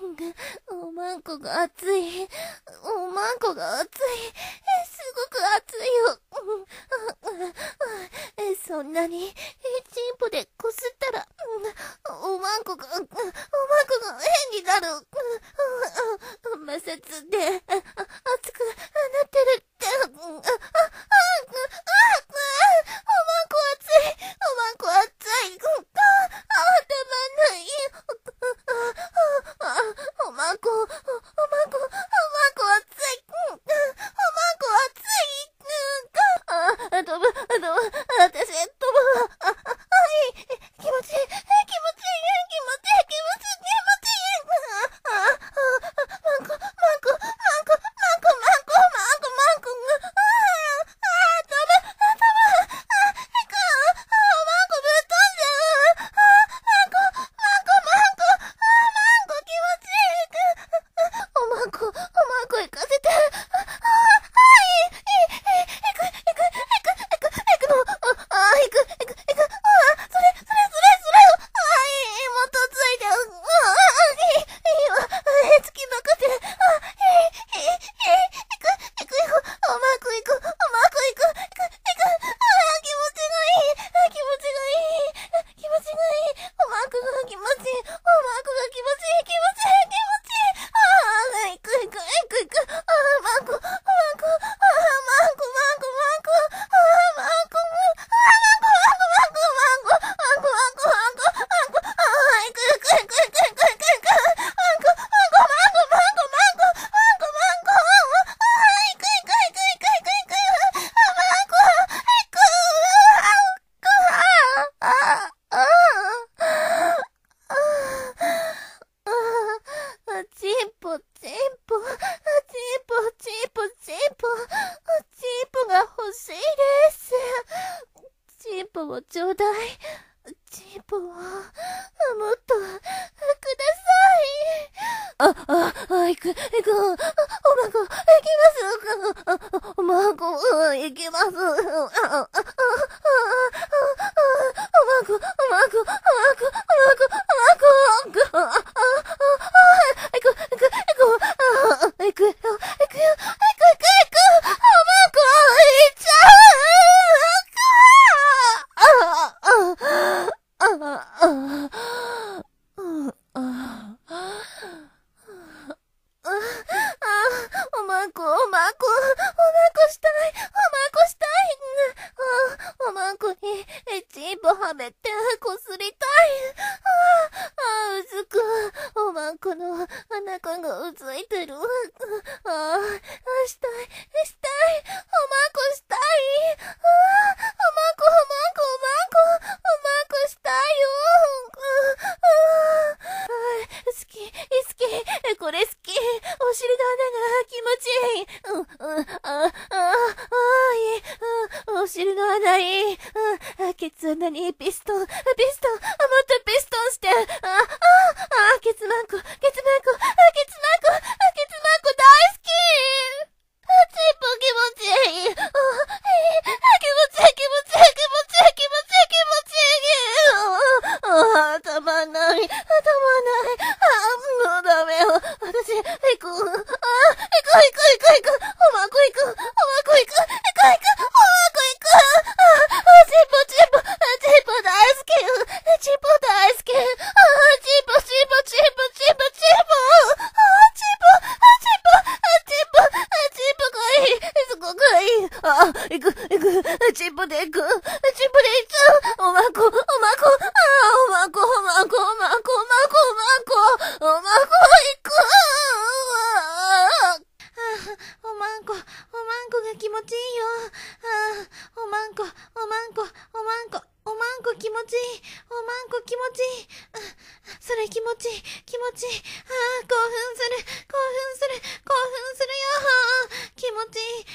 おまんこが熱い。おまんこが熱い。すごく熱いよ。そんなに、チンポでこすったら、おまんこが変になる。摩擦で、熱くなってるって。おまんこ熱い。おまんこ熱い。たまんない。おまんこ熱い。おまんこ熱い。飛ぶ。私、飛ぶわ。気持ちいい。気持ちいい。気持ちいい。チンポをちょうだい。チンポを、もっと、ください。行く。おまんこ、おまんこ、行きます。おまんこ。行くよ。おまんこしたい。おまんこにチンポはめてこすりたい。うずく。おまんこの中がうずいてる。したい。おまんこしたい。したいよ。好き。これ好き。お尻の穴が気持ちいい。お尻の穴いい。ケツ穴にピストン。もっとピストンして。ケツマンコ大好き。チンポ気持ちいい。気持ちいい。たまんない。もうダメよ。私、行く。おまんこ行く。チンポ大好き。チンポ。すごくいい。行く。チンポで行く。おまんこ。おまんこ行く。おまんこが気持ちいいよ。おまんこ気持ちいい。それ気持ちいい。興奮するよ。気持ちいい。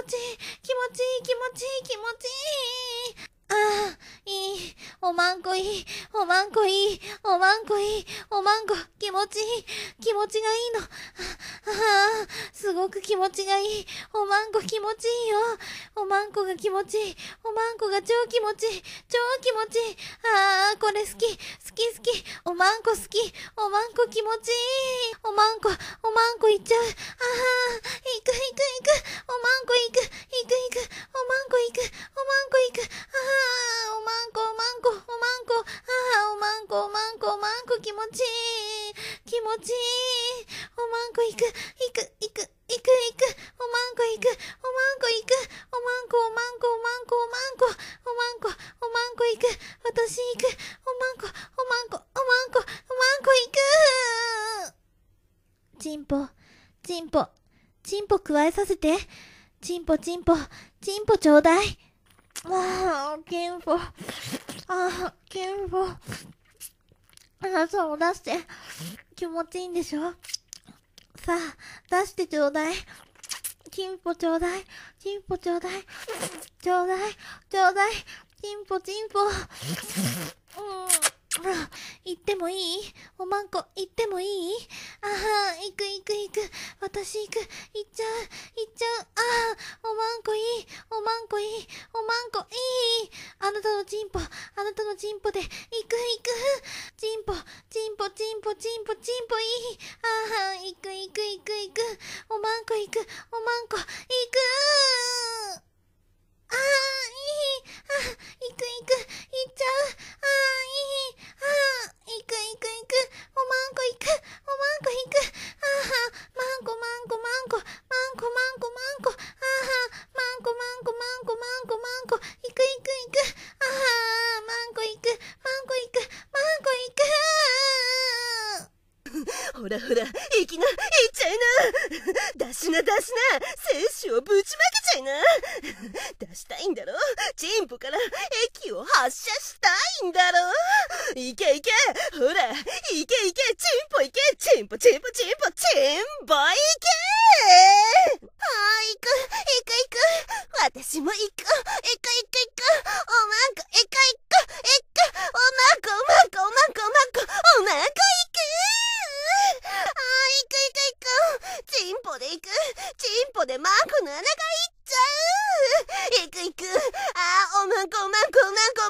いい。おまんこいい。おまんこ気持ちいい。気持ちがいいの。 すごく気持ちがいい。おまんこ気持ちいいよ。おまんこが気持ちいい。おまんこが超気持ちいい。超気持ちいい。これ好き。好き好き。おまんこ好き。おまんこ気持ちいい。おまんこいっちゃう。行く。おまんこ行く。おまんこ行く。おまんこ気持ちいい。気持ちいい。おまんこ行く。おまんこ行く。行く。私行く。おまんこ行く。チンポ加えさせて。チンポちょうだい。チンポ。そう出して。気持ちいいんでしょ。さあ、出してちょうだい。チンポちょうだい。チンポ。行ってもいい？おまんこ、行ってもいい？行く。私行く。行っちゃう。おまんこいい。あなたのチンポで行く。チンポいい。行く。おまんこ行く。いい。行っちゃう。行く。おまんこ行く。マンコ。行く。 ほら、行っちゃいな。出しな。精子をぶちまけちゃいな。出したいんだろ。チンポから液を発射したいんだろ。いけ。ほら、いけ。チンポいけ。チンポいけ。 行く。私も行く。おまんこ、行く。おまんこ、おまんこ行く。チンポで行く。チンポでマンコの穴がいっちゃう。行く。おまんこ。おまんこ行く。行く。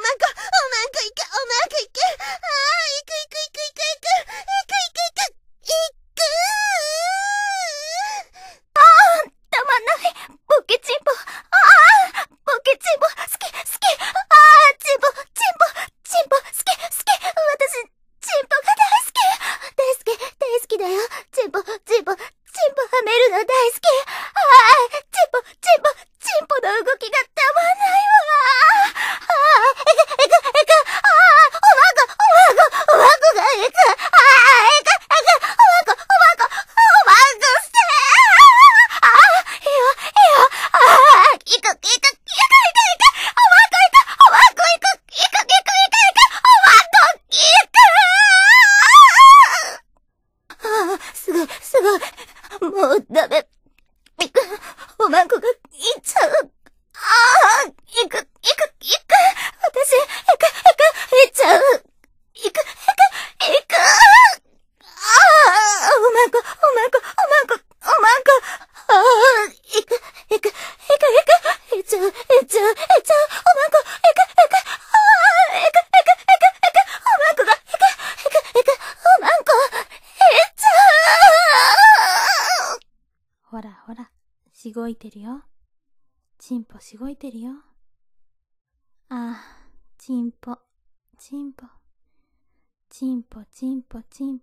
たまんない。ボケチンポ。好き。チンポ。好き。私、チンポが大好きだよ。チンポはめるの大好き。チンポの動きがたまんないわ。おまんこが行く。おまんこして。いいよ。行く。おまんこ行く。すごい。もうダメ。おまんこが行っちゃう。行く。私、行っちゃう。行く。おまんこ。行く。行っちゃう。おまんこ、行く。おまんこが、おまんこ、行っちゃう。ほら、しごいてるよ。チンポしごいてるよ。チンポ。チンポ。チンポ。チンポ。チン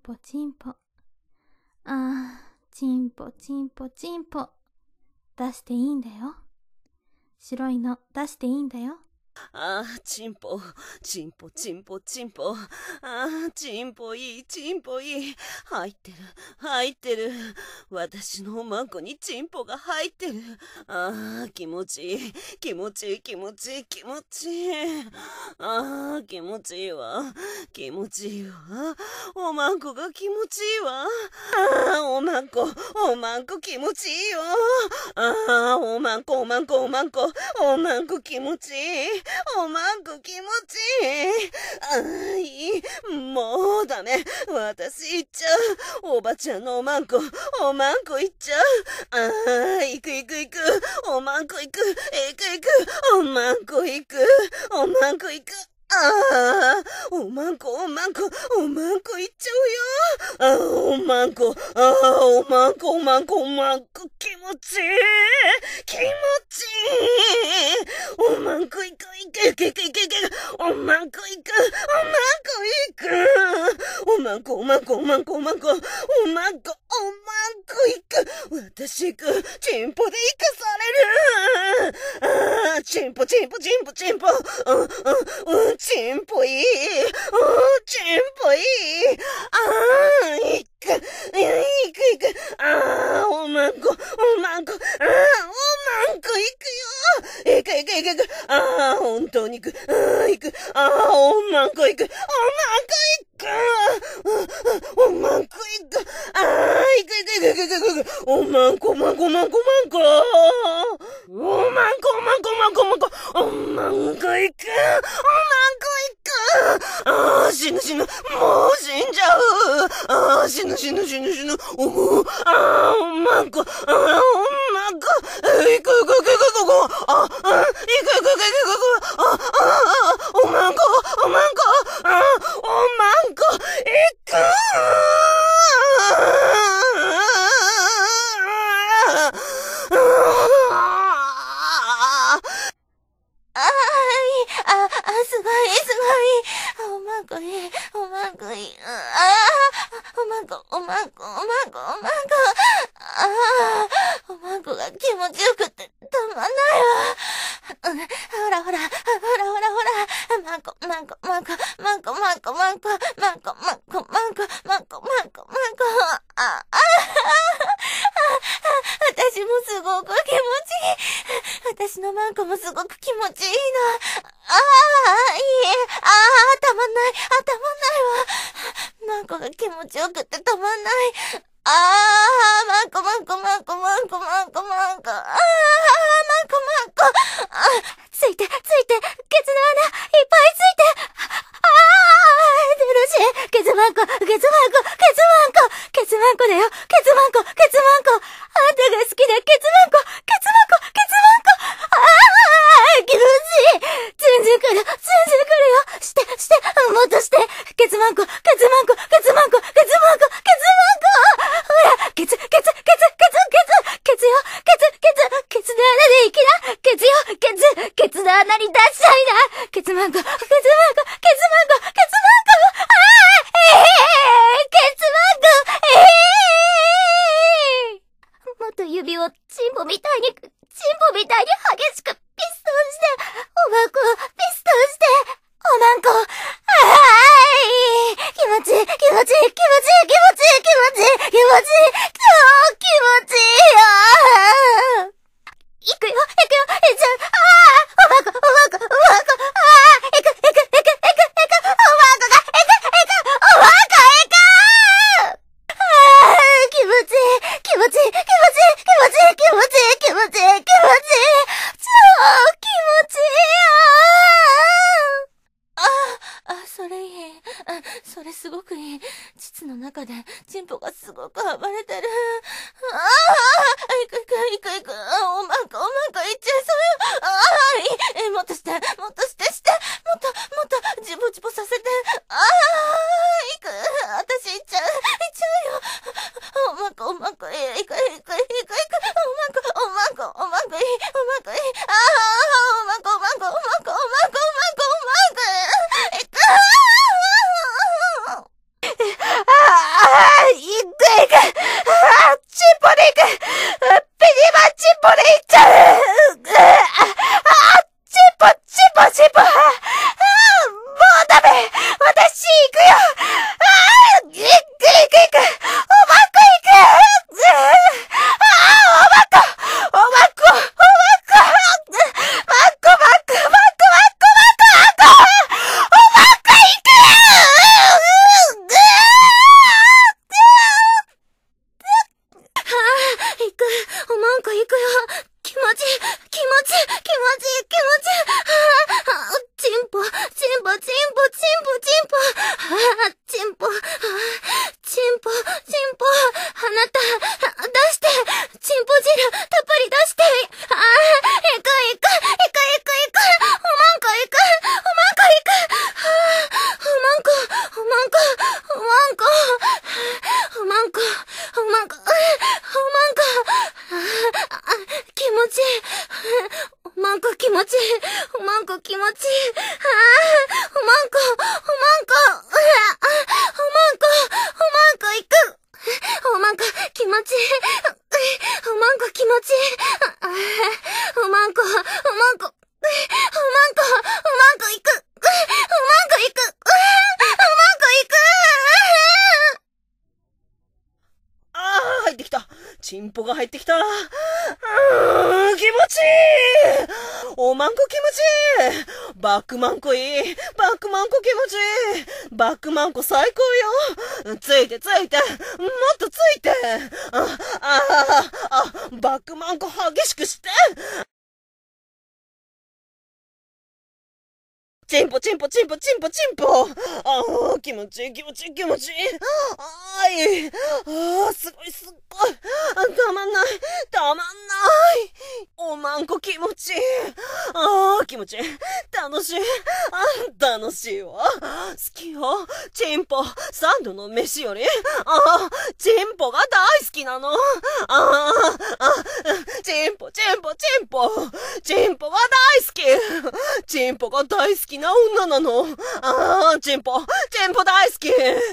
ポ。出していいんだよ。白いの出していいんだよ。 チンポ。チンポいい。入ってる。私のおまんこにチンポが入ってる。気持ちいい。気持ちいいわ。おまんこが気持ちいいわ。おまんこ気持ちいいよ。おまんこ気持ちいい。 おまんこ気持ちいい。もうダメ。私行っちゃう。おばちゃんのおまんこ行っちゃう。行く。おまんこ行く。おまんこ行く。おまんこ行く。おまんこ行っちゃうよ。おまんこ、気持ちいい。おまんこ行く。おまんこ行く。おまんこ行く。私行く。チンポで行かされる。チンポ。チンポいい。行く。おまんこ行くよ。本当に行く。おまんこ行く。おまんこ行く。おまんこ。死ぬ。もう死んじゃう。死ぬ。おまんこ。行く。おまんこ。行く。 すごい。おまんこいい。おまんこ。おまんこが気持ちよくてたまんないわ。ほら。まんこ。私もすごく気持ちいい。私のまんこもすごく気持ちいいの。たまんないわ。まんこが気持ちよくてたまんない。まんこ。ついて。ケツの穴、いっぱいついて。出るし。ケツマンコだよ。ケツマンコ。あんたが好きなケツマンコ。気持ちいい。全然来るよ。もっとして。ケツマンコ。ほら、ケツよ。ケツの穴でいきな。ケツの穴に出したいな。ケツマンコ。もっと指をチンポみたいに激しくピストンして、おまんこをピストンして、おまんこ。気持ちいい。超気持ちいいよ。行くよ。じゃあ、おまんこ。行く。おまんこが、気持ちいい。超気持ちいいよ。それいい。それすごくいい。膣の中でチンポがすごく暴れてる。行く。おまんこいっちゃいそうよ。もっとして。もっとジボジボさせて。行く。私行っちゃうよ。おまんこ、行く。おまんこいい。チンポで行く。ピニマンチンポで行っちゃう。チンポ。もうダメ。私行くよ。行く。おまんこ行く。おまんこ。行くよ。気持ちいい。 ンポ、あなた、出して、チンポ汁、たっぷり出して。行く。おまんこ行く。気持ちいい。おまんこ気持ちいい。おまんこ気持ちいい。おまんこ行く。おまんこ気持ちいい。おまんこ気持ちいい。おまんこ行く。 入ってきた。チンポが入ってきた。気持ちいい。おまんこ気持ちいい。バックマンコいい。バックマンコ気持ちいい。バックマンコ最高よ。ついて。もっとついて。バックマンコ激しくして。チンポ。気持ちいい。すごい。たまんない。おまんこ気持ちいい。気持ちいい。楽しいわ。好きよ。チンポ、3度の飯より。チンポが大好きなの。チンポが大好き。チンポが大好きな女なの。チンポ大好き。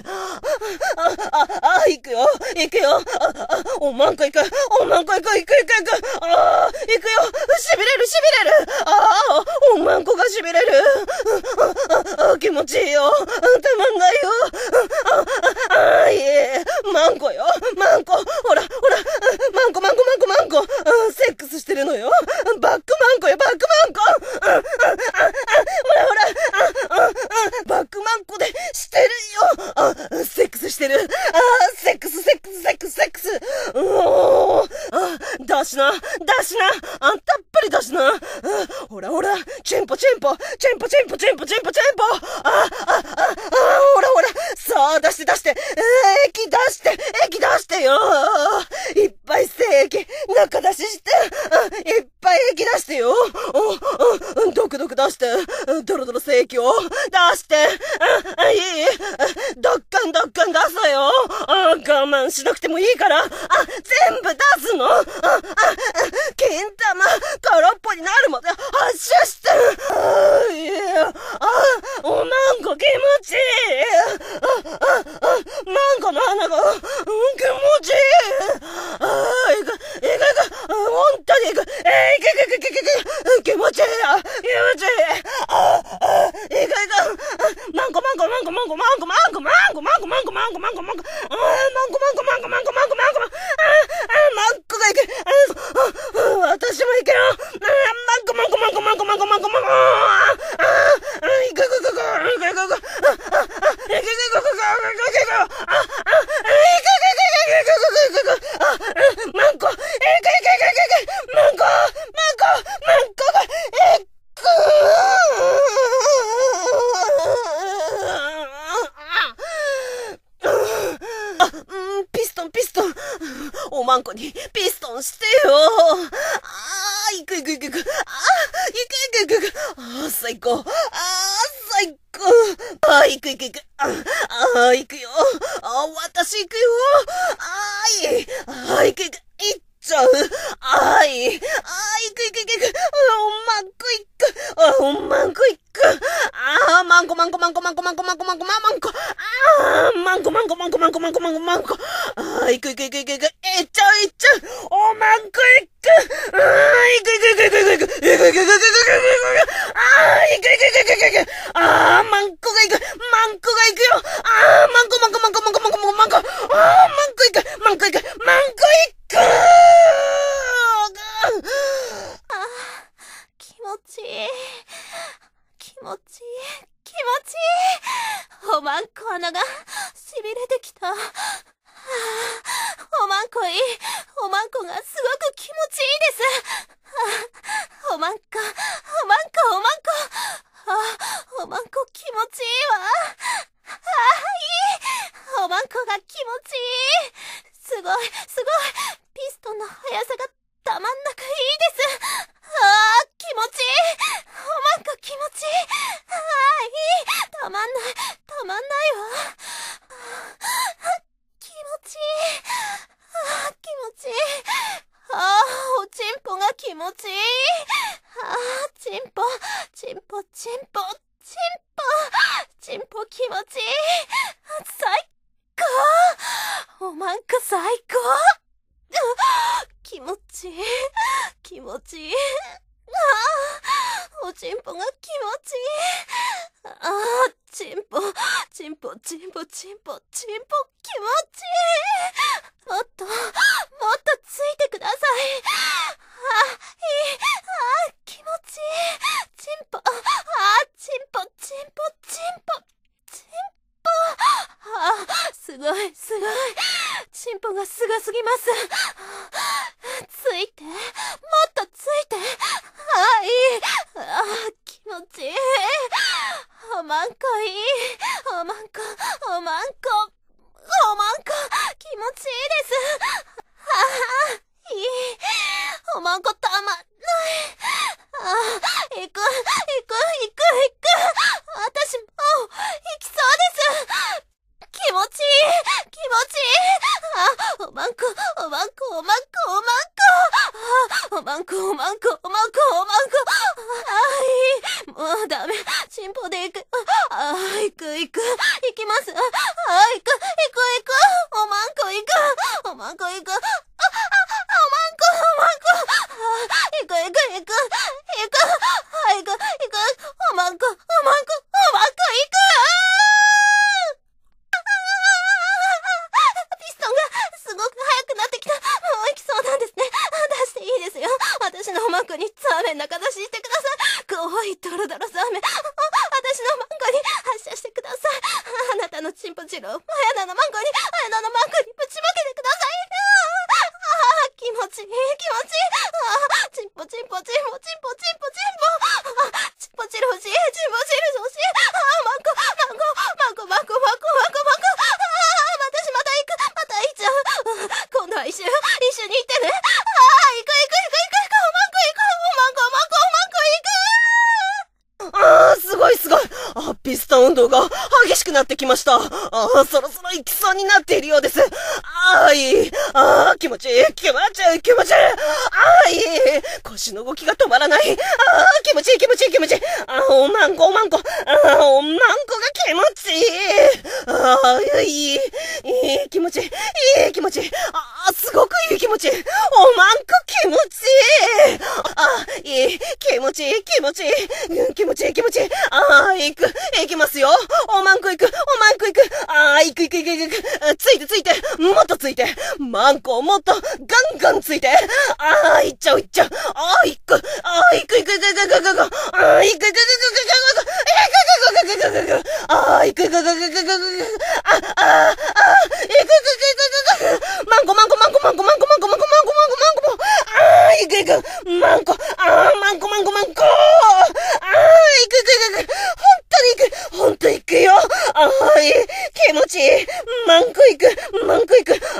行くよ。おまんこ行く。行くよ。しびれる。おまんこがしびれる。気持ちいいよ。たまんないよ。いえ、マンコよ。ほら。マンコ。セックスしてるのよ。バックマンコよ。ほら。バックマンコでしてるよ。セックスしてる。セックス。出しな。たっぷり出しな。ほら。チンポ。ほら。さあ、出して。液出してよ。いっぱい液、中出しして。いっぱい液出してよ。ドク出して。ドロ精液を出して。いい？ドッカン出すよ。我慢しなくてもいいから。全部出すの。金玉、空っぽになるまで発射して。おまんこ気持ちいい。マンコの穴が、気持ちいい。本当に気持ちいい。マンコ。私も行けよ。ピストン。おまんこにピストンしてよ。行く。最高。最高。行く。行くよ。私行くよ。行く。行っちゃう。行く。おまんこ行く。マンコ。行っちゃう。おまんこ行く。マンコが行くよ。 気持ちいい。おまんこ穴がしびれてきた。おまんこいい。おまんこがすごく気持ちいいです。おまんこ気持ちいいわ。いい。おまんこが気持ちいい。 すごい、すごい。ピストンの速さがたまんなくいいです。あー、気持ちいい。おまんこ気持ちいい。あー、いい。たまんない、たまんないわ。気持ちいい。あー、気持ちいい。あー、おちんぽが気持ちいい。あー、ちんぽ、ちんぽ、ちんぽ、ちんぽ、ちんぽ気持ちいい。最高。おまんこ最高。気持ちいい。気持ちいい。あー、おちんぽが気持ちいい。あー、ちんぽ、ちんぽ、ちんぽ、ちんぽ、ちんぽ気持ちいい。もっと、もっとついてください。あ、いい。あー、気持ちいい。ちんぽ、あー、ちんぽ、ちんぽ、ちんぽ、ちんぽ。あー、すごい、すごい。ちんぽがすごすぎます。ついて、もっとついて。あー、いい。あー、気持ちいい。おまんこいい。おまんこ、おまんこ、おまんこ、気持ちいいです。あー、いい。おまんこたまんない。あー、行く。私もう、行きそうです。気持ちいい。気持ちいい。あ、おまんこ。あ、おまんこ。あ、いい。もうダメ。チンポで行く。あ、行きます。あ、行く。おまんこ行く。おまんこ。あ、おまんこ。行く。おまんこ。ピストンがすごく速くなってきた。もう行きそうなんですね。出していいですよ。私のおまんこにザーメン中出ししてください。怖いドロドロザーメン。私のマンコに発射してください。あなたのチンポチロを綾菜のマンコにぶちまけてください。気持ちいい。チンポ。チンポチロ欲しい。チンポチル欲しい。マンコ。私また行っちゃう。今度は一緒に行ってね。行く。おまんこ行く。 あー、すごい。ピストン運動が激しくなってきました。そろそろ行きそうになっているようです。いい。気持ちいい。いい。腰の動きが止まらない。気持ちいい。おまんこが気持ちいい。いい気持ち。すごくいい気持ち。おまんこ気持ちいい。いい。気持ちいい。行きますよ。おまんこ行く。行く。ついて。もっとついて。マンコをもっとガンついて。行っちゃう。行く。マンコ。ほんと行くよ。気持ちいい。マンコ行く。マンコ。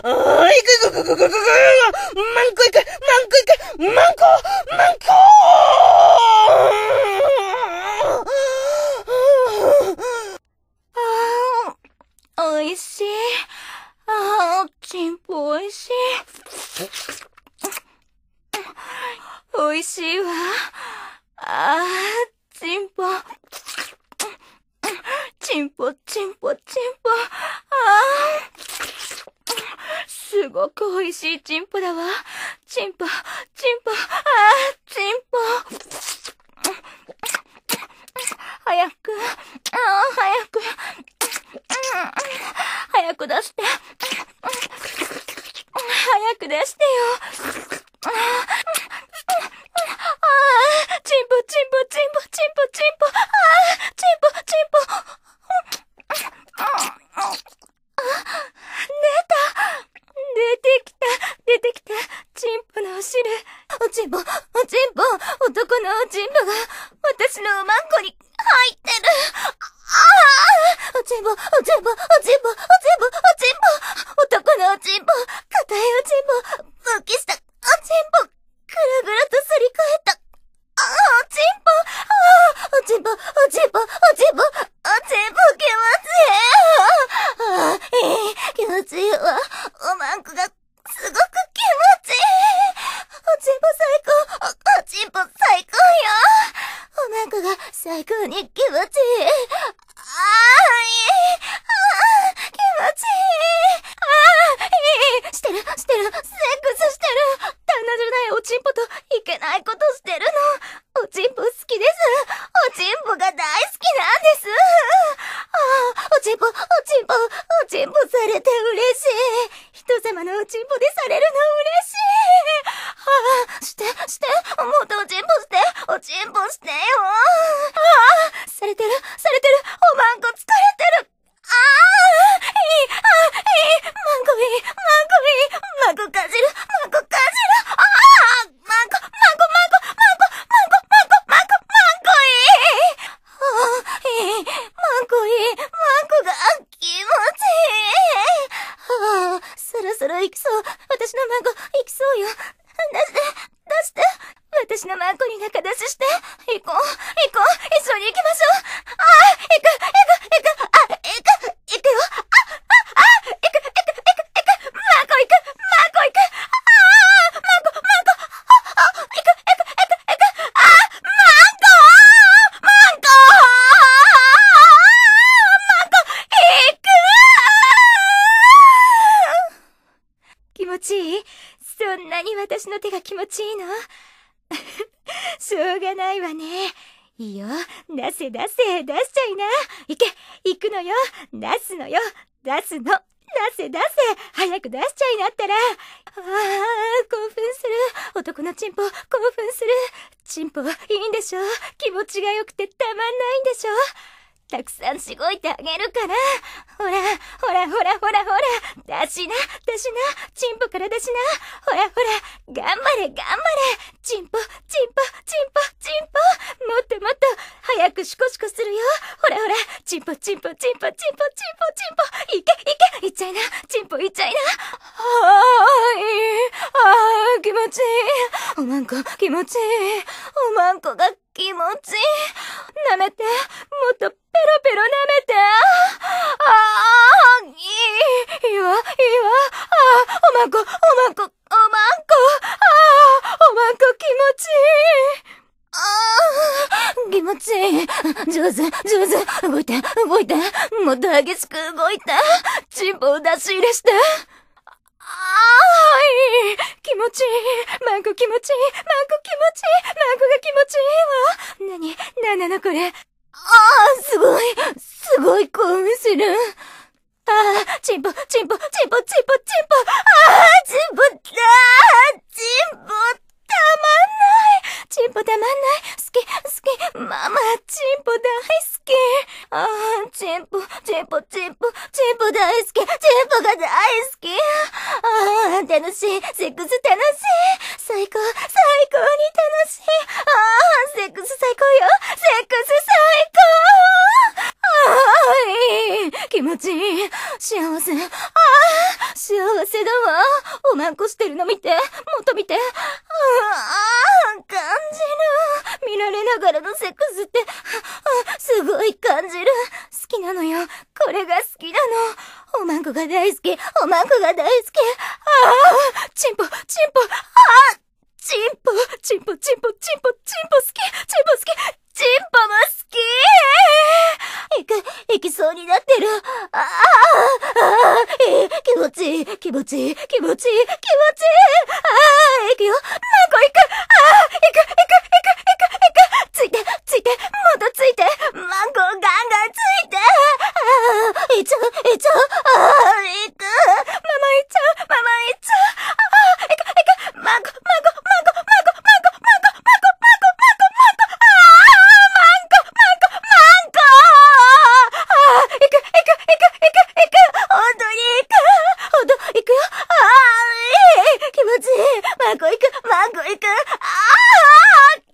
おいしい。チンポおいしい。おいしいわ。チンポ。すごくおいしいチンポだわ。チンポ。早く出して。早く出してよ。チンポ。出てきた。チンポのお汁。おちんぽ。男のおちんぽが私のおまんこに入ってる。おちんぽ。男のおちんぽ。 チンポ、復帰した。チンポ、ぐるぐるとすり替えた。チンポ、チンポ、チンポ、チンポ、チンポ気持ちいい。気持ちいいわ。おまんこがすごく気持ちいい。チンポ最高。チンポ最高よ。おまんこが最高に気持ちいい。気持ちいい。してる。セックスしてる。旦那じゃないおちんぽといけないことしてるの。おちんぽ好きです。おちんぽが大好きなんです。おちんぽされて嬉しい。人様のおちんぽでされるの嬉しい。して、もっとおちんぽしてよ。されてる。おまんこ疲れてる。マンコかじる。マンコいい。マンコが気持ちいい。そろそろ行きそう。私のマンコ行きそうよ。出して。私のマンコに仲出しして。行こう。一緒に行きましょう。行くよ。気持ちいい？そんなに私の手が気持ちいいの？しょうがないわね。いいよ。出せ。出しちゃいな。行くのよ。出すのよ。出せ。早く出しちゃいなったら。興奮する。男のチンポ、興奮する。チンポ、いいんでしょ？気持ちが良くてたまんないんでしょ？たくさんしごいてあげるから。ほら。出しな。チンポから出しな。ほら。頑張れ。チンポ。もっと早くシコシコするよ。ほら。チンポ。いけ。いっちゃいな。チンポいっちゃいな。気持ちいい。おまんこ気持ちいい。おまんこが気持ちいい。舐めて。もっとペロ舐めて。いいわ。おまんこ気持ちいい。気持ちいい。上手。動いて。もっと激しく動いて。チンポを出し入れして。気持ちいい。マンコ気持ちいい。マンコが気持ちいいわ。なんなのこれ。すごい興奮する。チンポ。チンポたまんない。好き。ママ、チンポ大好き。チンポ大好き。チンポが大好き。楽しい。セックス楽しい。最高に楽しい。セックス最高よ。気持ちいい。幸せだわ。おまんこしてるの見て。もっと見て。感じる。見られながらのセックスって、すごい感じる。好きなのよ。これが好きなの。おまんこが大好き。チンポ好き。チンポも好き。行きそうになってる。気持ちいい。行くよ。マンコ行く。ついて。もっとついて。マンコガンガンついて。行っちゃう。行く。ママ行っちゃう。行く。マンコ。マンコ行く。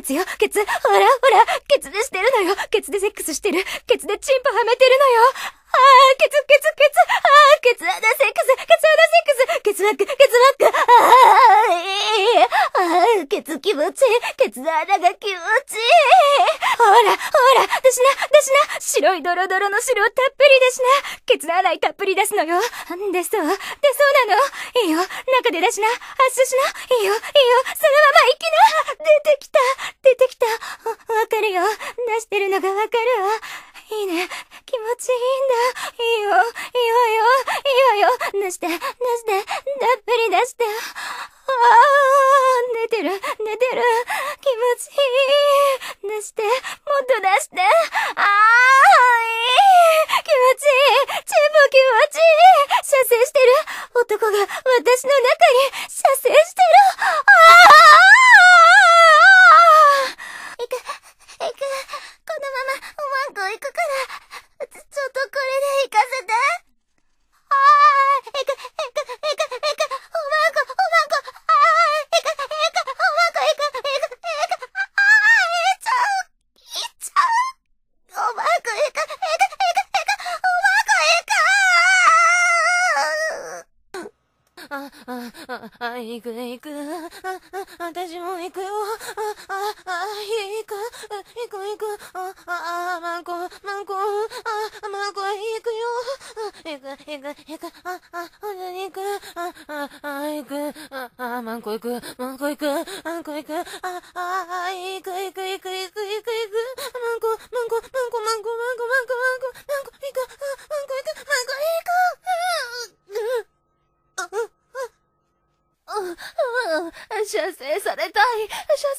ツよ、ケツ。ほらほら、ケツでしてるのよ。ケツでセックスしてる。ケツでチンポはめてるのよ。ケツ。ケツ穴セックス。ケツワーク。ケツ気持ちいい。ケツの穴が気持ちいい。ほら、出しな。白いドロドロの汁をたっぷり出しな。ケツの穴にたっぷり出すのよ。出そうなの。いいよ、中で出しな。発射しな。いいよ、そのまま行きな。出てきた。わかるよ。出してるのがわかるわ。いいね。気持ちいいんだ。いいわよ。出して。たっぷり出して。寝てる。気持ちいい。出して。もっと出して。いい。気持ちいい。チンポ気持ちいい。射精してる。男が私の中に射精してる。 行く。このままおまんこ行くから、ちょっとこれで行かせて。行く。おまんこ。おまんこ行く。行っちゃう。おまんこ行く。行く。私も行くよ。行く。マンコ、行くよ。行く。本当に行く。行く。マンコ行く。行く。マンコ。行く。射精されたい。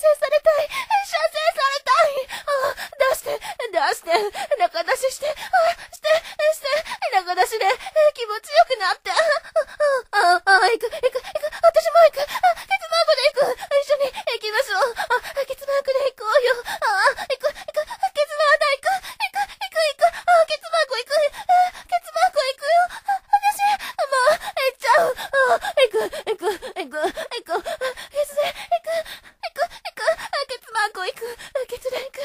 出して。中出しして。中出しで気持ちよくなって。行く。私も行く。ケツマークで行く。一緒に行きましょう。ケツマークで行こうよ。行く。ケツマーク行く。ケツマーク行くよ。私、もう、行っちゃう。行く。ケツで行く。ケツマーク行く。ケツで行く。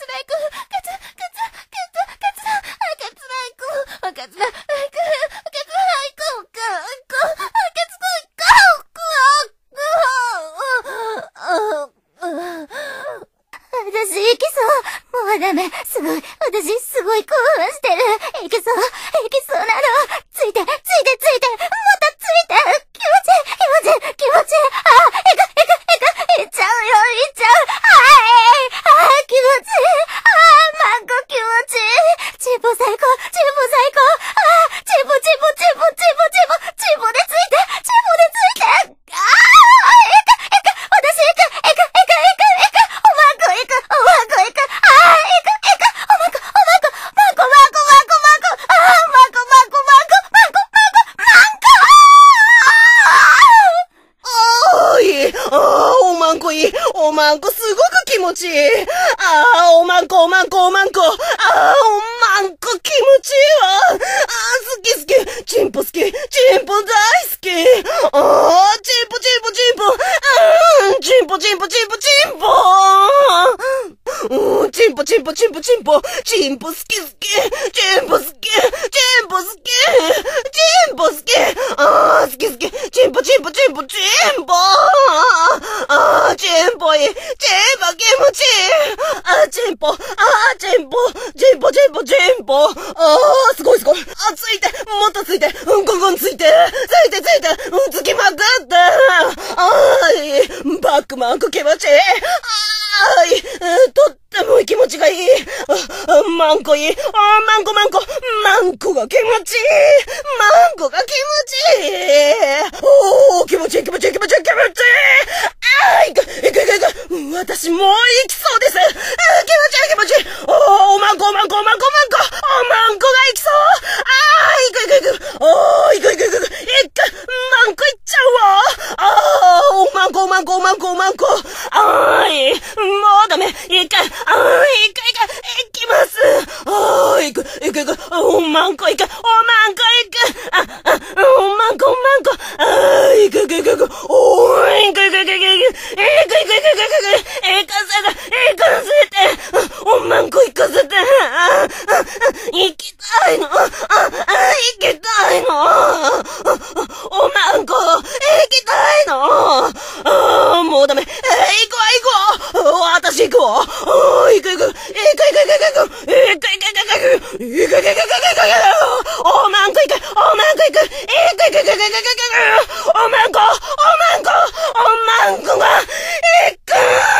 私行きそう。もうダメ。すごい。私すごい興奮してる。行きそうなの。ついて。もっとついて。気持ちいい。行く。行っちゃう。気持ちいい。マンコ気持ちいい。チンポ最高。チンポでついて。私行く。おまんこ行く。 おまんこすごく気持ちいい。おまんこ。おまんこ気持ちいいわ。好き。チンポ好き。チンポ大好き。チンポ。チンポ。チンポ好き。チンポ好き。チンポ好き。好き。チンポ。チンポ気持ちいい。すごい。ついて。もっとついて。ゴンついて。つきまくって。バックマンコ気持ちいい。とっても気持ちがいい。マンコいい。マンコが気持ちいい。気持ちいい。行く。私もう行きそうです。気持ちいい。おまんこが行きそう。行く。マンコ行っちゃうわ。おまんこ。もうダメ。行きます。行く。おまんこ行く。行く。 させて。行きたいの。行きたいの。おまんこ、行きたいの。もうダメ。行こう。私行くわ。行く。おまんこ行く。おまんこが行く。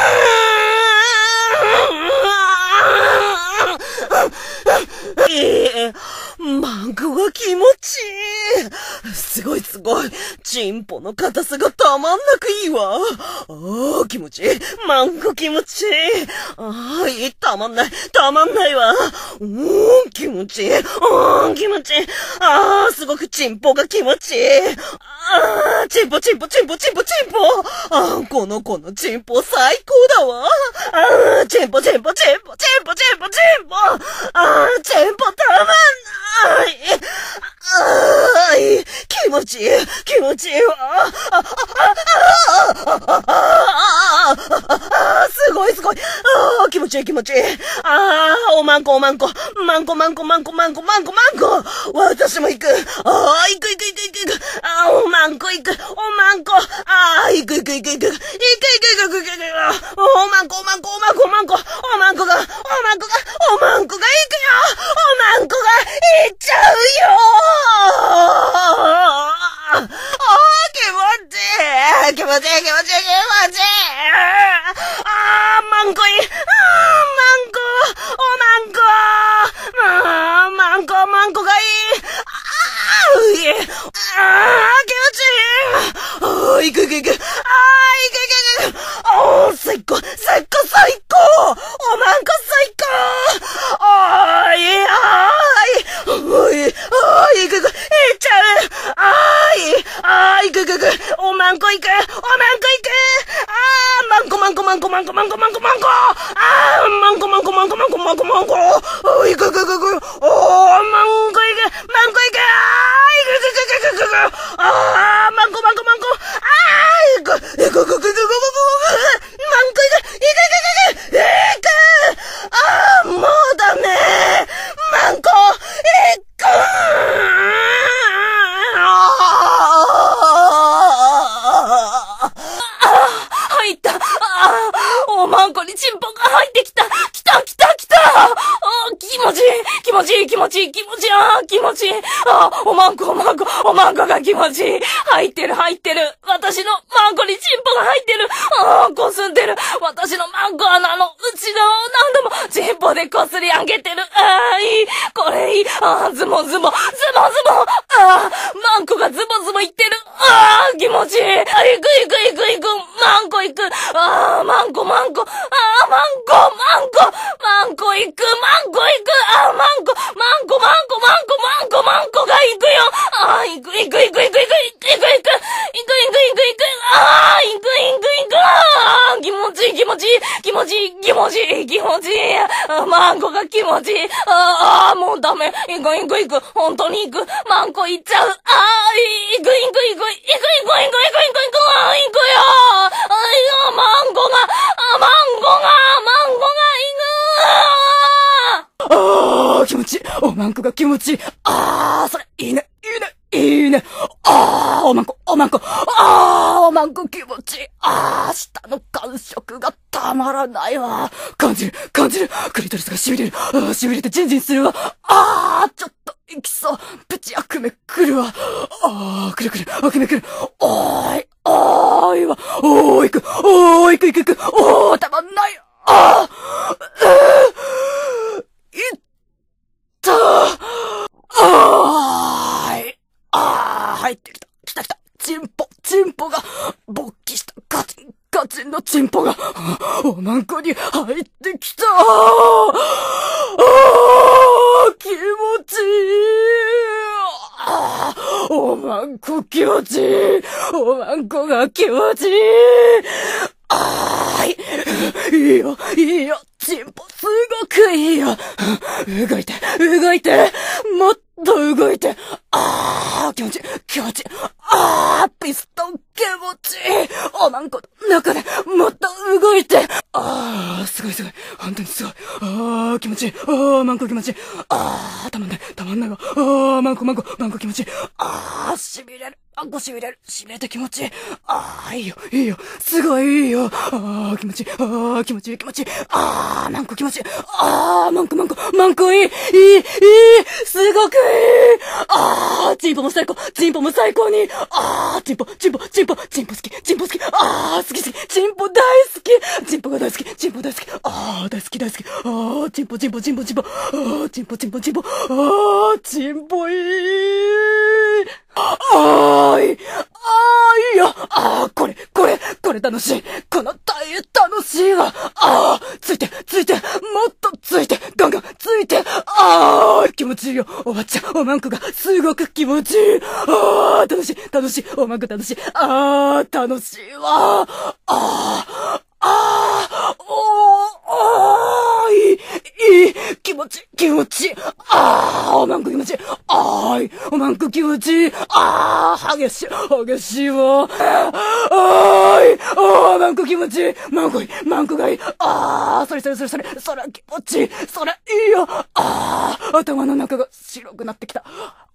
マンコが気持ちいい。すごい。チンポの硬さがたまんなくいいわ。気持ちいい。マンコ気持ちいい。たまんないわ。気持ちいい。すごくチンポが気持ちいい。チンポ。この子のチンポ最高だわ。チンポたまんない。気持ちいいわ。すごい。気持ちいい。おまんこ。私も行く。行く。おまんこ行く。行く。おまんこが行くよ。おまんこが行っちゃうよ。気持ちいい。マンコいい。マンコがいい。気持ちいい。行く。最高。おまんこ最高。行く。行っちゃう。行く。おまんこ行く。マンコ。行く。もうダメ。マンコ、行く。 入った。おまんこにチンポが入ってきた。気持ちいい。おまんこが気持ちいい。入ってる。私のマンコにチンポが入ってる。こすってる。私のマンコ穴の内側を何度もチンポでこすり上げてる。いい。これいい。ズボ。マンコがズボいってる。気持ちいい。行く。マンコ行く。マンコ。マンコ行く。マンコが行くよ。行く。気持ちいい。マンコが気持ちいい。もうダメ。行く。本当に行く。マンコ行っちゃう。行くよ。マンコが行く。気持ちいい。おまんこが気持ちいい。それ、いいね。おまんこ。おまんこ気持ちいい。舌の感触がたまらないわ。感じる。クリトリスが痺れる。痺れてジンジンするわ。ちょっと行きそう。プチ悪夢来るわ。来る。悪夢来る。いわ。行く。たまんない。いった入ってきた。来た。チンポが、勃起した。ガチンのチンポが、おまんこに入ってきた。気持ちいい。おまんこ気持ちいい。おまんこが気持ちいい。いいよ。チンポすごくいいよ。動いて。もっと動いて。気持ちいい。ピストン気持ちいい。おまんこの中でもっと動いて。すごい。本当にすごい。気持ちちいい。マンコ気持ちいい。たまんないわ。マンコ気持ちいい。痺れる。痺れる。痺れて気持ちいい。いいよ。すごいいいよ。気持ちいい。気持ちいい。マンコ気持ちいい。マンコいい。すごくいい。チンポも最高に。チンポ好き。好き。チンポ大好き。チンポが大好き。大好き。大好き。チンポ。チンポいい。いいよ。これ楽しい。このタイヤ楽しいわ。ついて。もっとついて。ガンガンついて。気持ちいいよ。おばちゃん、おまんこがすごく気持ちいい。楽しい。おまんこ楽しい。楽しいわ。いい。気持ちいい。おまんこ気持ちいい。おまんこ気持ちいい。激しいわ。マンコ気持ちいい。マンコがいい。それ気持ちいい。それいいよ。頭の中が白くなってきた。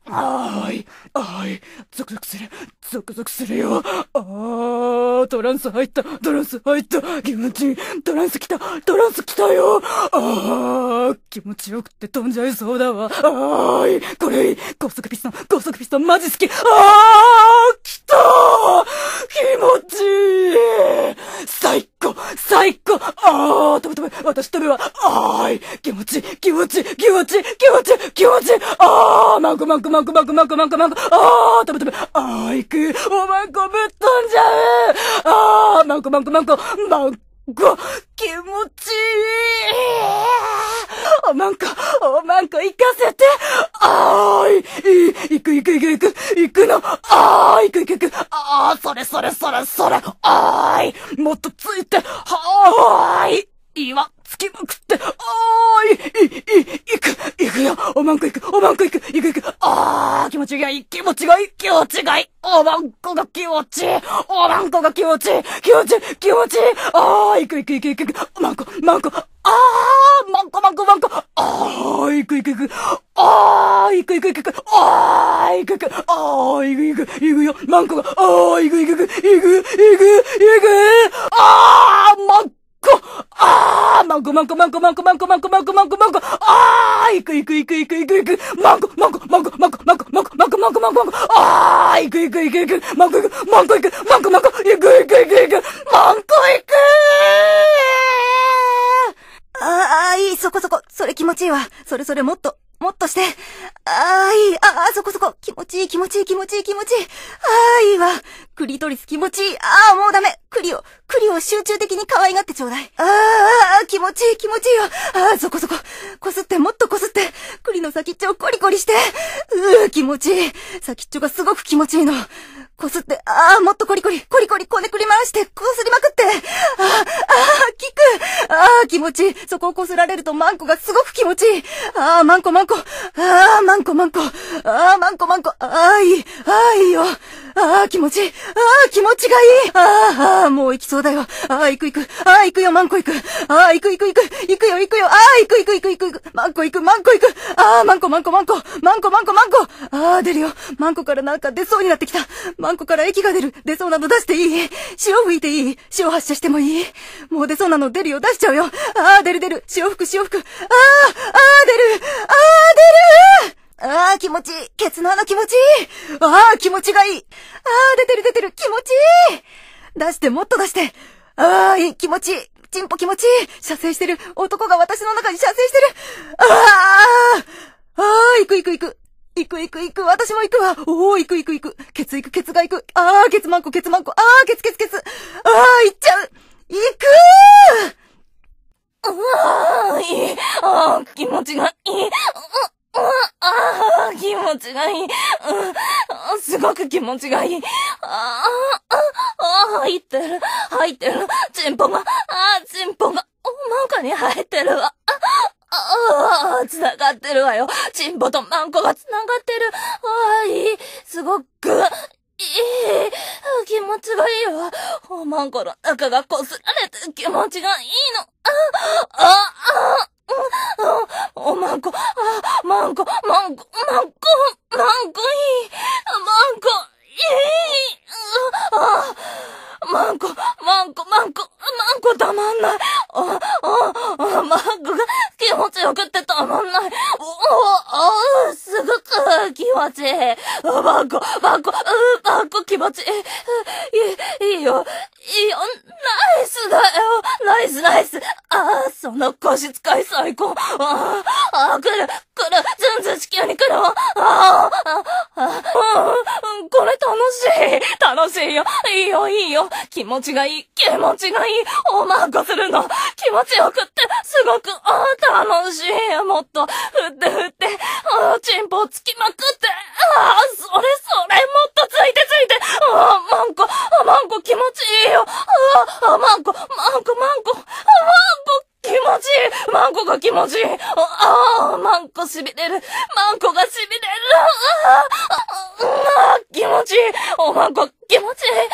ゾクゾクするよ。トランス入った。気持ちいい。トランス来たよ。気持ちよくて飛んじゃいそうだわ。これいい。高速ピストンマジ好き。来た。気持ちいい。最高。飛べ。私飛べは。気持ちいい。マンコ。飛べ。行く。おまんこぶっ飛んじゃう。マンコ。気持ちいい。おまんこ行かせて。行くの。行く。それ。もっとついて。岩つきまくって。行くよ。おまんこ行く。気持ちがいい。おまんこが気持ちいい。行く。マンコ。行く。行くよ。マンコが。行く。マンコ。マンコ。行く。マンコ。マンコ。行く。マンコ。マンコ行く。 いい、そこ。それ気持ちいいわ。それもっとして。いい。そこ。気持ちいい。いいわ。クリトリス気持ちいい。もうダメ。クリを集中的に可愛がってちょうだい。気持ちいいわ。そこ。こすって、もっとこすって。クリの先っちょをコリコリして。気持ちいい。先っちょがすごく気持ちいいの。こすって、もっとコリコリ、こねくり回して、こすりまくって。効く。気持ちいい。そこをこすられるとマンコがすごく気持ちいい。マンコ。マンコ。いいよ。気持ちいい。気持ちがいい。もう行きそうだよ。行く。行くよ、マンコ行く。行く。行くよ。行く。マンコ行く。マンコ。出るよ。マンコからなんか出そうになってきた。マンコから液が出る。出そうなの出していい？潮吹いていい？潮発射してもいい？もう出そうなの出るよ。出しちゃうよ。出る。潮吹く。出る。気持ちいい。ケツの穴気持ちいい。気持ちがいい。出てる。気持ちいい。出して、もっと出して。いい。気持ちいい。チンポ気持ちいい。射精してる。男が私の中に射精してる。行く。私も行くわ。行く。ケツが行く。ケツマンコ。ケツ。行っちゃう。行くいい。気持ちがいい。気持ちがいい。すごく気持ちがいい。入ってる。チンポが、おまんこに入ってるわ。繋がってるわよ。チンポとマンコが繋がってる。いい。すごく、いい。気持ちがいいわ。おまんこの中がこすられて気持ちがいいの。 おまんこ、まんこいい。まんこたまんない。マンコが気持ちよくってたまんない。すごく気持ちいい。マンコ気持ちいい。いいよ。ナイスだよ。ナイス。その腰使い最高。来る。全然地球に来るわ。これ楽しいよ。いいよ。気持ちがいい。おまんこするの。気持ちよくって、すごく、楽しい。もっと、振って、チンポをつきまくって、それ、もっとついて、マンコ気持ちいいよ。マンコ気持ちいい。マンコが気持ちいい。マンコしびれる。気持ちいい。おまんこ気持ちいいよ。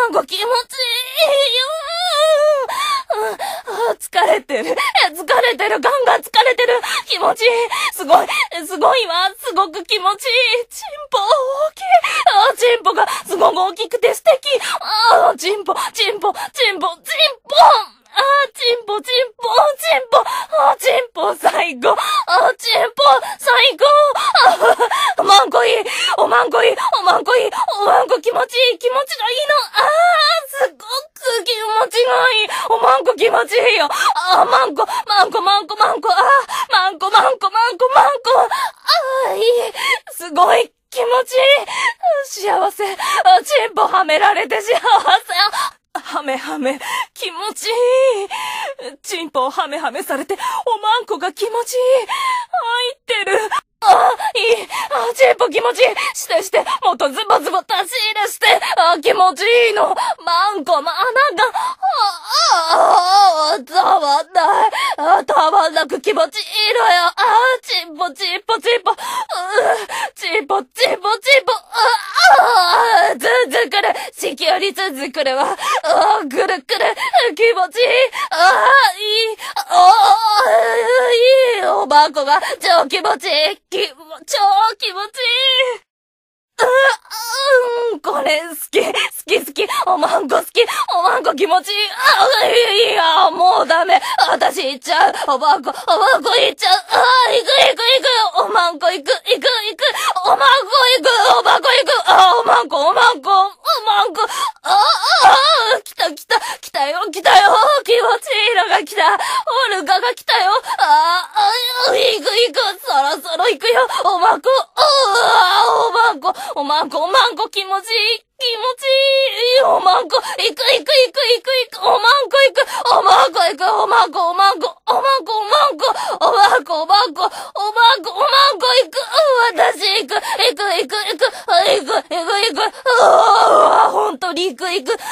疲れてる。ガンガン疲れてる。気持ちいい。すごいわ。すごく気持ちいい。チンポ大きい。チンポがすごく大きくて素敵。チンポ。チンポ最高。おまんこいい。おまんこ気持ちいい。気持ちがいいの。すごく気持ちがいい。おまんこ気持ちいいよ。マンコ。いい。すごい気持ちいい。幸せ。チンポはめられて幸せ。はめ、気持ちいい。チンポをはめされて、おまんこが気持ちいい。入ってる。いい。チンポ気持ちいい。して、もっとズボズボ出し入れして。気持ちいいの。マンコの穴が、たまんなく気持ちいいのよ。チンポ。ずんずん来る。地球にずんずん来るわ。来る。気持ちいい。いい。おまんこが超気持ちいい。超気持ちいい。これ好き。おまんこ好き。おまんこ気持ちいい。いや、もうダメ。私行っちゃう。おまんこ行っちゃう。行く。おまんこ行く。おまんこ。来たよ。気持ちいいのが来た。オルガが来たよ。行く。そろそろ行くよ。おまんこ気持ちいい。おまんこ行く。おまんこ行く。私行く。ほんとに行く。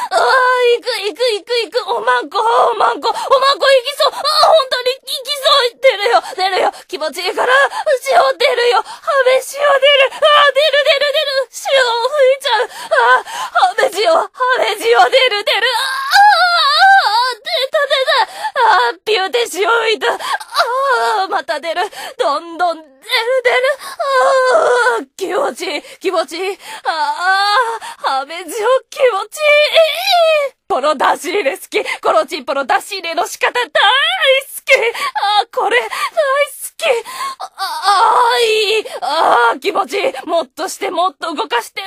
おまんこ行きそう。ほんとに行きそう。出るよ。気持ちいいから、塩出るよ。塩出る。塩吹いちゃう。塩出る。出た。ピューで塩吹いた。また出る。どんどん出る。気持ちいい。ハメ塩気持ちいい。ポロ出し入れ好き。コロチンポロ出し入れの仕方大好き。これ大好き。いい。気持ちいい。もっとして、もっと動かしてよ。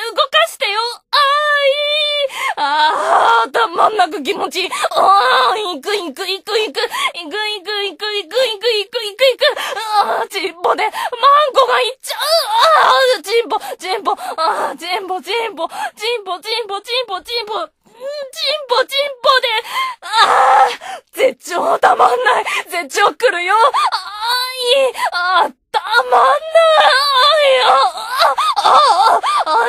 たまんなく気持ちいい。行く。チンポで、マンコが行っちゃう。チンポで、絶頂たまんない。絶頂来るよ。いい。たまんない。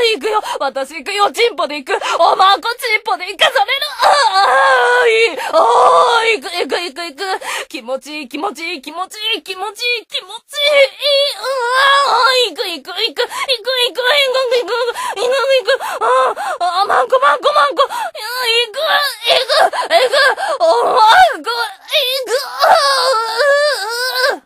行くよ。私行くよ。チンポで行く。おまんこチンポで行かされる。行く。気持ちいい。行く。マンコ。おまんこ行く。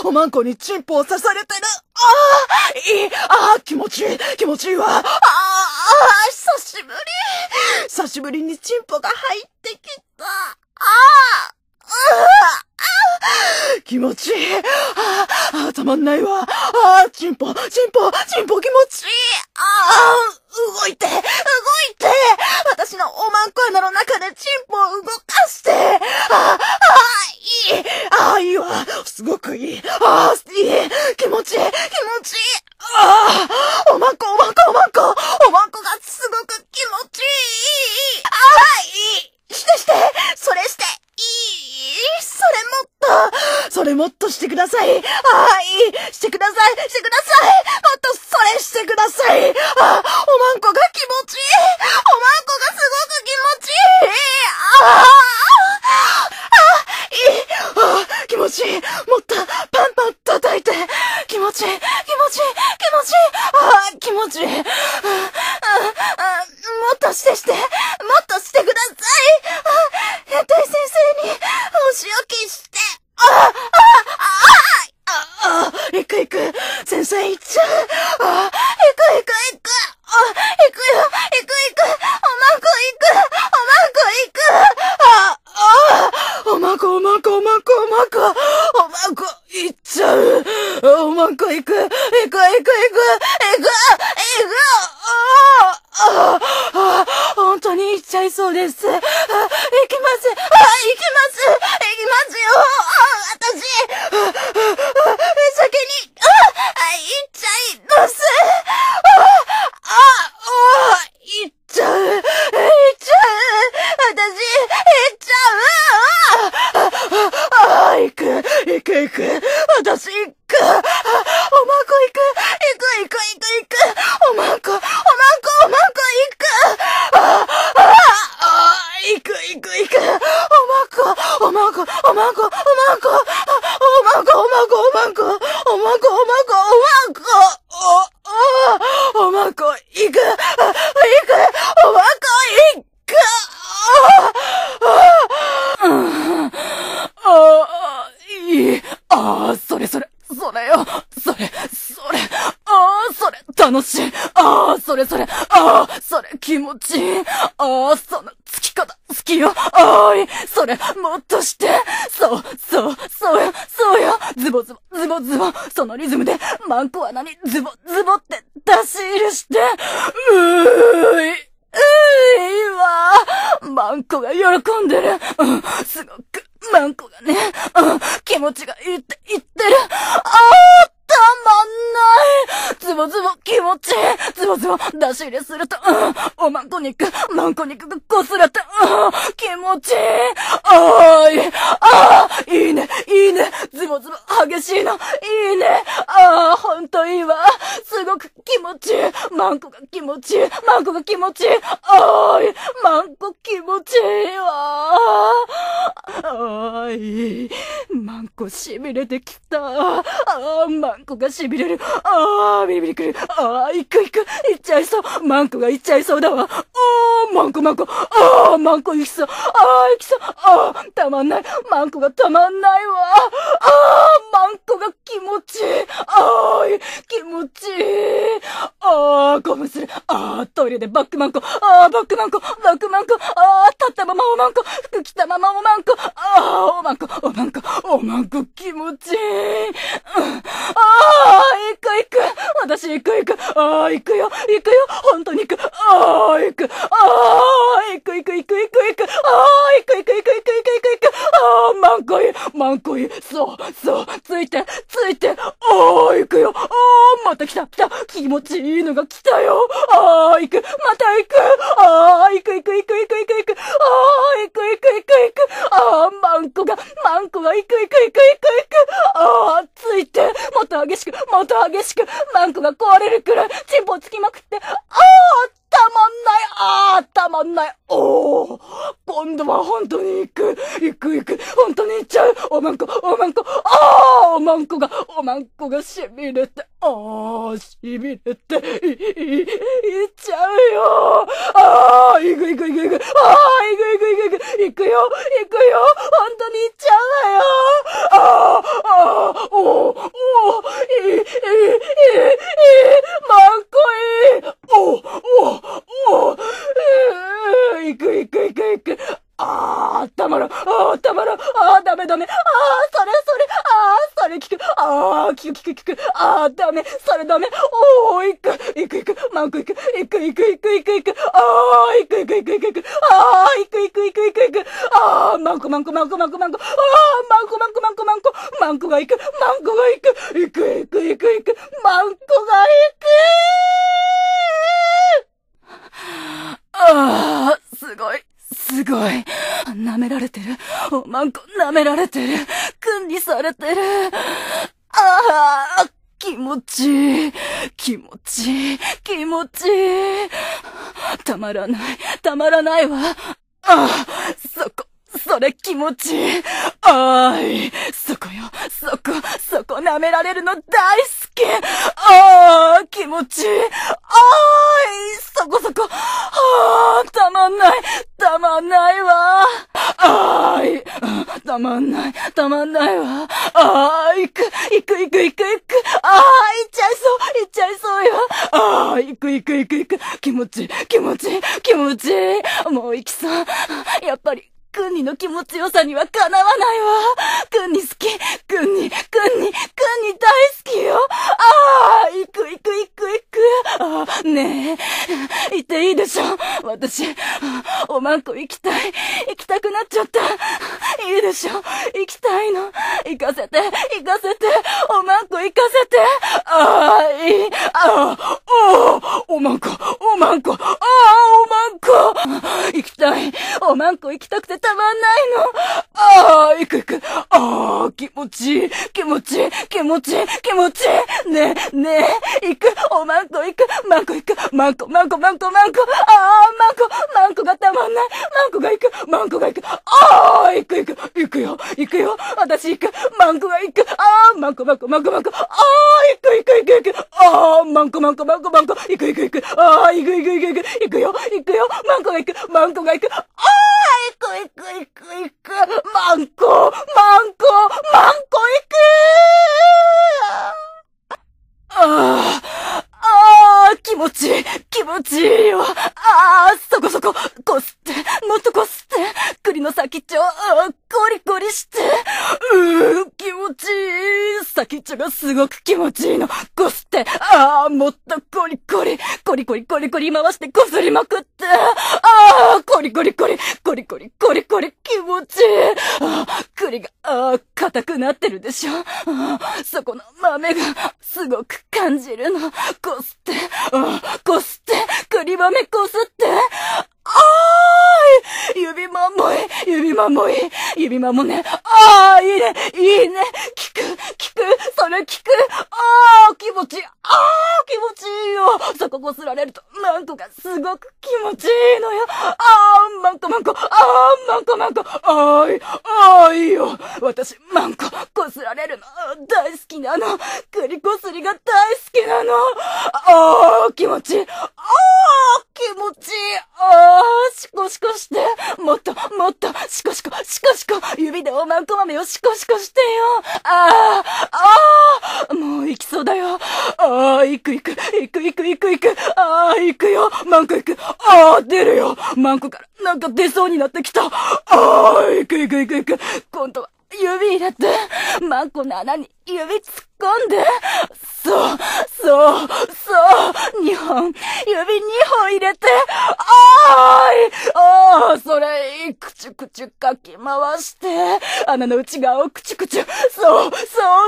おまんこにチンポを刺されてる。いい。気持ちいい。気持ちいいわ。久しぶりにチンポが入ってきた。気持ちいい。たまんないわ。チンポ気持ちいい。動いて。私のおまんこ穴の中でチンポを動かして。いいわ。すごくいい。いい。気持ちいい。おまんこがすごく気持ちいい。いい。して。それして。いい。それもっとしてください。いい。してください。もっとそれしてください。おまんこが気持ちいい。おまんこがすごく気持ちいい。気持ちいい。もっとパンパン叩いて。気持ちいい。気持ちいい。もっとしてください。変態先生にお仕置きして。行く。先生行っちゃう。行く。おまんこ行っちゃう。おまんこ行く。本当に行っちゃいそうです。行きますよ。私、先に、行っちゃいます。行っちゃう。私、行っちゃう。行く。私行く。おまんこ行く。おまんこ行く。おまんこ。それ。楽しい。それ。気持ちいい。そのつき方、好きよ。それ、もっとして。そうよ。ズボ。そのリズムで、マンコ穴にズボって出し入れして。いいわ。マンコが喜んでる。すごく、マンコがね、気持ちがいいって言ってる。たまんない。ズボ気持ちいい。ズボ出し入れすると、おまんこ肉がこすれて、気持ちいい。いいね。ズボ激しいの。いいね。ほんといいわ。すごく気持ちいい。マンコが気持ちいい。マンコ気持ちいいわ。マンコ痺れてきた。マンコが痺れる。ビリビリくる。行く。行っちゃいそう。マンコが行っちゃいそうだわ。マンコ。マンコ行きそう。たまんない。マンコがたまんないわ。マンコが気持ちいい。気持ちいい。興奮する。トイレでバックマンコ。バックマンコ。立ったままおまんこ。服着たままおまんこ。おまんこ気持ちいい。行く。私行く。行くよ。本当に行く。行く。マンコいい。そう。ついて。行くよ。また来た。気持ちいいのが来たよ。行く。また行く。行く。マンコが行く。ついて。もっと激しく。マンコが壊れるくらい、チンポつきまくって。たまんない。今度は本当に行く。本当に行っちゃう。おまんこが痺れて。痺れて。行っちゃうよ。行く。行くよ。本当に行っちゃうわよ。 ダメ。それ、それ効く。効く。ダメ。それダメ。行く。マンコ行く。行く。行く。マンコ。マンコが行く。マンコが行く。すごい。舐められてる。おまんこ舐められてる。君にされてる。気持ちいい。たまらないわ。それ気持ちいい。そこ舐められるの大好き。気持ちいい。そこ。たまんないわ。たまんないわ。行く。行っちゃいそうよ。行く。気持ちいい。もう行きそう。やっぱり、くんにの気持ちよさにはかなわないわ。くんに好き。くんに大好きよ。行く。ねえ、行っていいでしょ。私、おまんこ行きたくなっちゃった。いいでしょ。行きたいの。行かせて。おまんこ行かせて。おまんこ。行きたい。おまんこ行きたくてたまんないの。行く。気持ちいい。ねえ、行く。おまんこ行く。マンコ行く。マンコがたまんない。マンコが行く。行くよ。私行く。マンコが行く。マンコ。行く。マンコ。行く。行くよ。マンコが行く。マンコ。気持ちいいよ。そこ、こすって、もっとこすって、栗の先っちょ、コリコリして、気持ちいい。先っちょがすごく気持ちいいの。こすって、もっとコリコリ回してこすりまくって、コリ、気持ちいい。栗が、硬くなってるでしょ。そこの豆が、すごく感じるの。こすって、栗豆こすって、指まもいい。指まもね。いいね。聞く。それ聞く。気持ちいいよ。そここすられると、マンコがすごく気持ちいいのよ。マンコ。いいよ。私、マンコ、こすられるの、大好きなの。栗こすりが大好きなの。気持ちいい。シコシコして。もっと、シコシコ。指でおまんこ豆をシコシコしてよ。もう行きそうだよ。行く。行くよ。マンコ行く。出るよ。マンコからなんか出そうになってきた。行く。今度は指入れて、マンコの穴に指突っ込んで。そう。指2本入れて。それ、くちゅかき回して、穴の内側をくちゅ。そう。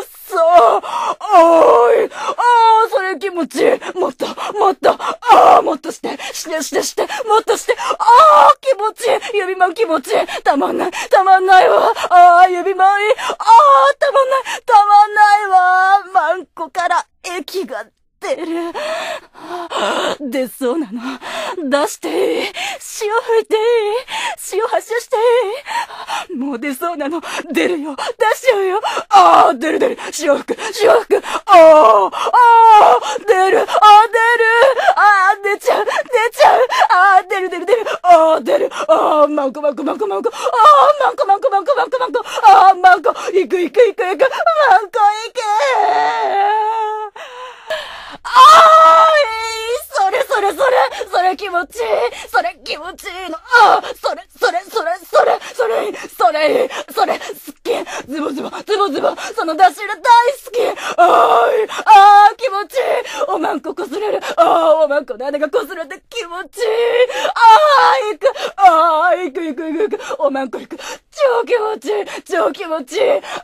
それ気持ちいい。もっと。もっとして。もっとして。気持ちいい。指も気持ちいい。たまんないわ。指もいい。たまんないわ。マンコから液が出る。出そうなの。出していい。潮吹いていい。潮発射していい。もう出そうなの。出るよ。出しちゃうよ。出る。潮吹く。出る。出ちゃう。出る。マンコ。マンコ。行く。マンコ行く。それ気持ちいいの。それ好き。 ズボズボ、ズボズボ、その出し入れ大好き。気持ちいい。おまんここすれる。おまんこの穴がこすれて気持ちいい。行く。行く。おまんこ行く。超気持ちいい。超気持ちいい。行く。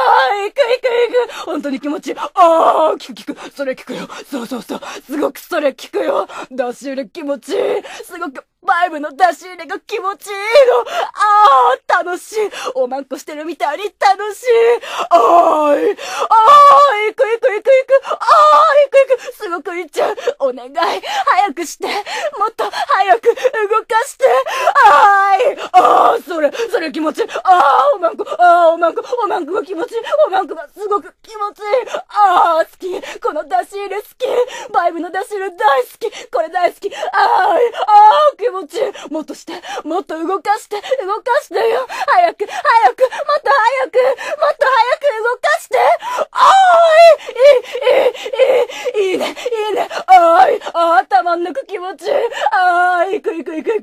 本当に気持ちいい。聞く。それ聞くよ。そう。すごくそれ聞くよ。出し入れ気持ちいい。すごくバイブの出し入れが気持ちいいの。楽しい。おまんこしてるみたいに楽しい。行く。すごくいっちゃう。お願い。早くして。もっと早く動かして。それ気持ちいい。おまんこが気持ちいい。おまんこがすごく気持ちいい。好き。この出し入れ好き。バイブの出し入れ大好き。これ大好き。気持ちいい。もっとして。もっと動かしてよ。早く。もっと早く動かして。いいね。たまんなく気持ちいい。行く。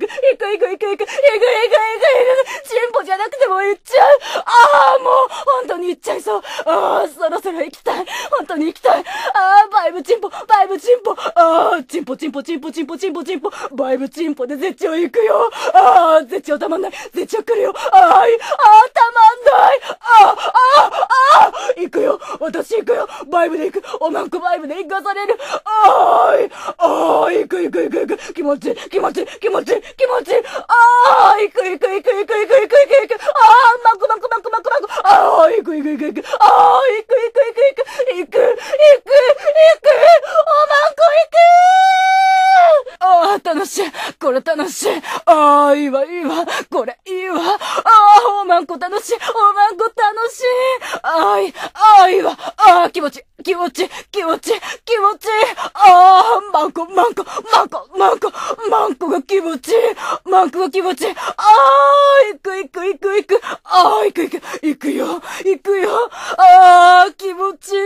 チンポじゃなくても行っちゃう。もう、本当に行っちゃいそう。そろそろ行きたい。本当に行きたい。バイブチンポ。チンポ。バイブチンポで絶頂行くよ。絶頂たまんない。絶頂来るよ。たまんない。行くよ。私行くよ。バイブで行く。おまんこバイブで行かされる。行く。気持ちいい。行く。まんこ。行く。楽しい。これ楽しい。いいわ。これいいわ。おまんこ楽しい。いいわ。気持ちいい。マンコが気持ちいい。行くよ。気持ちい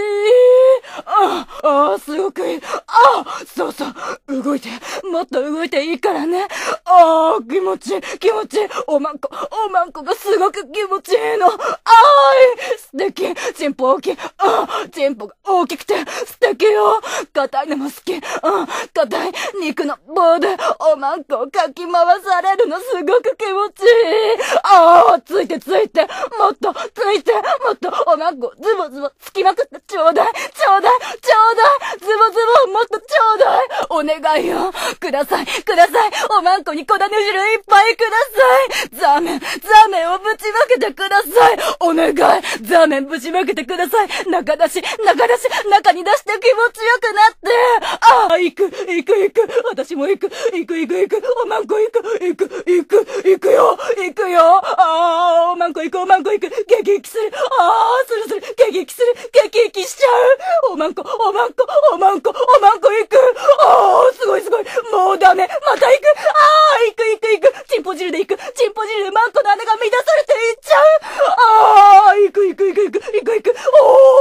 い。すごくいい。そう。もっと動いていいからね。気持ちいい。おまんこがすごく気持ちいいの。素敵。チンポ大きい。チンポが大きくて素敵よ。硬いのも好き。硬い肉の棒でおまんこをかき回されるのすごく気持ちいい。ついて。もっとおまんこズボつきまくってちょうだい。ズボもっとちょうだい。お願いよ。ください。おまんこに粉ね汁いっぱいください。ザーメンをぶちまけてください。お願い。ザーメンぶちまけてください。中出し、中に出して気持ちよくなって。行く。私も行く。おまんこ行くよ。おまんこ行く。激する。激しちゃう。おまんこ行く。すごい。もうダメ。また行く。行く。チンポ汁で行く。マンコの穴が乱されていっちゃう。行く。